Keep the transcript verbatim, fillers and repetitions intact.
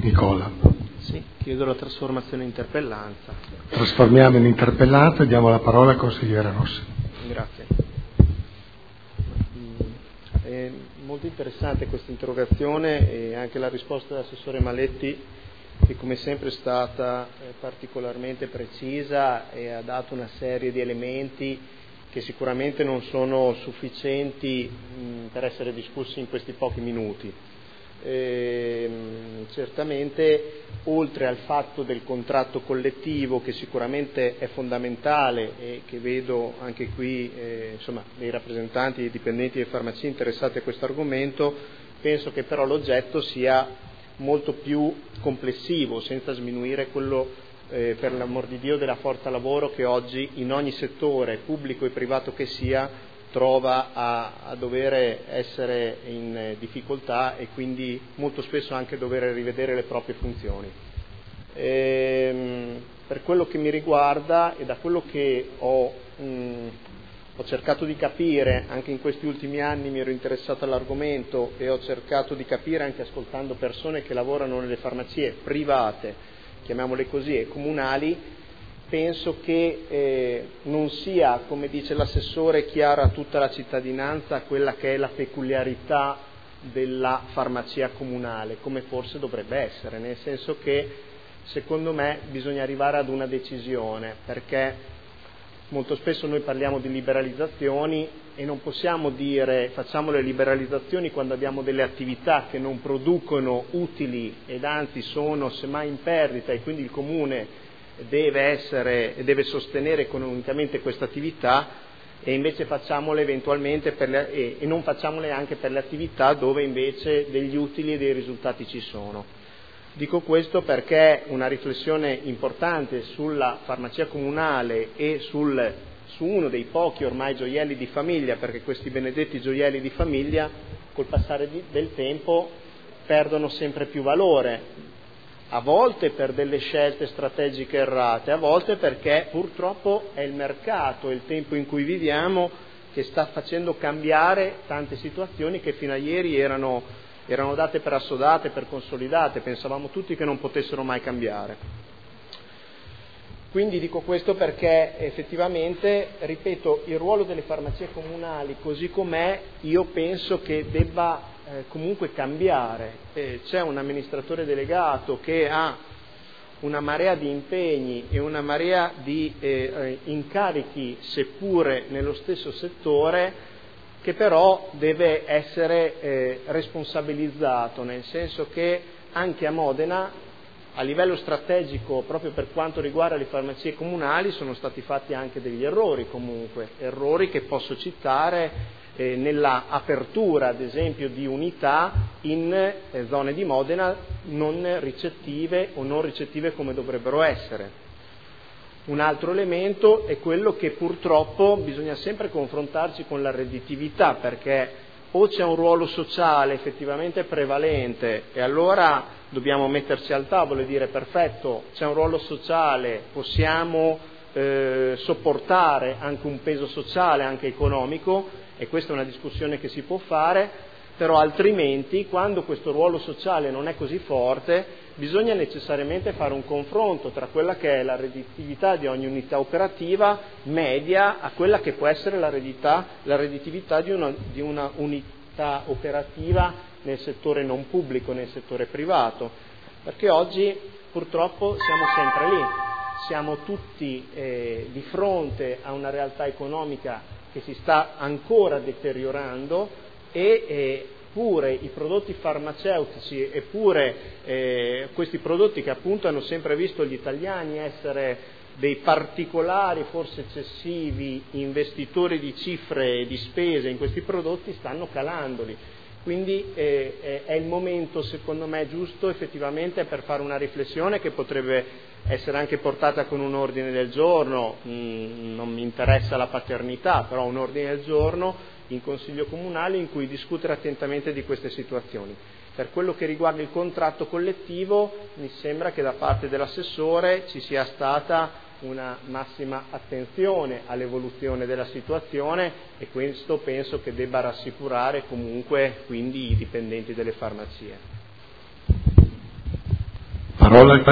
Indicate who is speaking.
Speaker 1: Nicola.
Speaker 2: Sì, chiedo la trasformazione in interpellanza.
Speaker 1: Trasformiamo in interpellanza e diamo la parola al consigliere Rossi.
Speaker 2: Grazie. È molto interessante questa interrogazione e anche la risposta dell'assessore Maletti, che come sempre è stata particolarmente precisa e ha dato una serie di elementi che sicuramente non sono sufficienti mh, per essere discussi in questi pochi minuti. E, mh, certamente, oltre al fatto del contratto collettivo, che sicuramente è fondamentale e che vedo anche qui eh, insomma, dei rappresentanti, dei dipendenti delle farmacie interessati a questo argomento, penso che però l'oggetto sia molto più complessivo, senza sminuire quello Eh, per l'amor di Dio della forza lavoro che oggi in ogni settore, pubblico e privato che sia, trova a, a dover essere in eh, difficoltà e quindi molto spesso anche dover rivedere le proprie funzioni. Ehm, per quello che mi riguarda e da quello che ho, mh, ho cercato di capire, anche in questi ultimi anni mi ero interessato all'argomento e ho cercato di capire anche ascoltando persone che lavorano nelle farmacie private, chiamiamole così, e comunali, penso che eh, non sia, come dice l'assessore, chiara a tutta la cittadinanza quella che è la peculiarità della farmacia comunale, come forse dovrebbe essere, nel senso che secondo me bisogna arrivare ad una decisione, perché molto spesso noi parliamo di liberalizzazioni e non possiamo dire facciamo le liberalizzazioni quando abbiamo delle attività che non producono utili ed anzi sono semmai in perdita e quindi il comune deve essere deve sostenere economicamente questa attività e invece facciamole eventualmente per le, e, e non facciamole anche per le attività dove invece degli utili e dei risultati ci sono. Dico questo perché una riflessione importante sulla farmacia comunale e sul, su uno dei pochi ormai gioielli di famiglia, perché questi benedetti gioielli di famiglia col passare di, del tempo perdono sempre più valore, a volte per delle scelte strategiche errate, a volte perché purtroppo è il mercato, è il tempo in cui viviamo che sta facendo cambiare tante situazioni che fino a ieri erano erano date per assodate, per consolidate, pensavamo tutti che non potessero mai cambiare. Quindi dico questo perché effettivamente, ripeto, il ruolo delle farmacie comunali così com'è io penso che debba eh, comunque cambiare. Eh, c'è un amministratore delegato che ha una marea di impegni e una marea di eh, incarichi, seppure nello stesso settore, che però deve essere eh, responsabilizzato, nel senso che anche a Modena, a livello strategico, proprio per quanto riguarda le farmacie comunali, sono stati fatti anche degli errori comunque, errori che posso citare eh, nella apertura, ad esempio, di unità in eh, zone di Modena non ricettive o non ricettive come dovrebbero essere. Un altro elemento è quello che purtroppo bisogna sempre confrontarci con la redditività, perché o c'è un ruolo sociale effettivamente prevalente e allora dobbiamo metterci al tavolo e dire perfetto, c'è un ruolo sociale, possiamo eh, sopportare anche un peso sociale, anche economico, e questa è una discussione che si può fare, però altrimenti quando questo ruolo sociale non è così forte bisogna necessariamente fare un confronto tra quella che è la redditività di ogni unità operativa media a quella che può essere la redditività, la redditività di, una, di una unità operativa nel settore non pubblico, nel settore privato, perché oggi purtroppo siamo sempre lì, siamo tutti eh, di fronte a una realtà economica che si sta ancora deteriorando e eh, pure i prodotti farmaceutici eppure eh, questi prodotti che appunto hanno sempre visto gli italiani essere dei particolari, forse eccessivi, investitori di cifre e di spese in questi prodotti stanno calandoli. Quindi eh, è il momento, secondo me, giusto effettivamente per fare una riflessione che potrebbe essere anche portata con un ordine del giorno, mm, non mi interessa la paternità, però un ordine del giorno in Consiglio Comunale in cui discutere attentamente di queste situazioni. Per quello che riguarda il contratto collettivo mi sembra che da parte dell'assessore ci sia stata una massima attenzione all'evoluzione della situazione e questo penso che debba rassicurare comunque quindi i dipendenti delle farmacie.
Speaker 1: parola